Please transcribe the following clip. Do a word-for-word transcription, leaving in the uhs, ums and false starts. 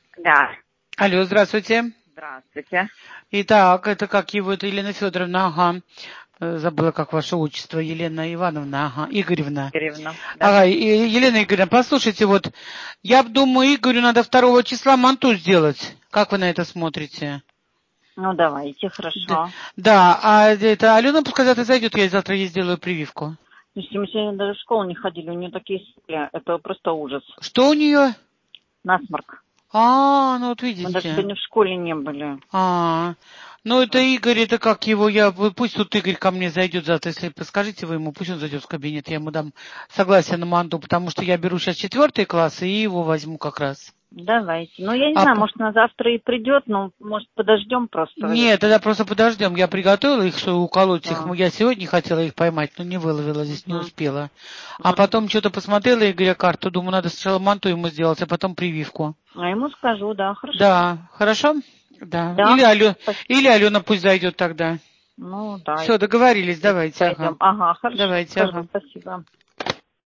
Да. Алло, здравствуйте. Здравствуйте. Итак, это как его, это Елена Федоровна, ага. Э, Забыла, как ваше отчество, Елена Ивановна, ага, Игоревна. Игоревна, да. Ага, и- Елена Игоревна, послушайте, вот, я думаю, Игорю надо второго числа манту сделать. Как вы на это смотрите? Ну, давайте, Да, хорошо. да, а это Алена пускай завтра зайдет, я завтра ей сделаю прививку. Слушайте, мы сегодня даже в школу не ходили, у нее такие сопли, это просто ужас. Что у нее? Насморк. А, ну вот Мы даже видите. сегодня в школе не были. А, ну это Вот. Игорь, это как его, я, вы- пусть тут Игорь ко мне зайдет завтра, если подскажите вы ему, пусть он зайдет в кабинет, я ему дам согласие на манту, потому что я беру сейчас четвертый класс и его возьму как раз. Давайте. Ну, я не А, знаю, п- может, на завтра и придет, но, может, подождем просто. нет, Это. тогда просто подождем, я приготовила их, что уколоть их, Да. я сегодня хотела их поймать, но не выловила, здесь не Угу. успела. А Угу. потом что-то посмотрела Игоря карту, думаю, надо сначала манту ему сделать, а потом прививку. А ему скажу, да, хорошо. Да, хорошо? Да. Да, Или, Алё... спасибо. Или Алена пусть зайдет тогда. Ну, да, Все, договорились, давайте, ага. пойдем. Ага, хорошо, Давайте, скажу, ага. спасибо.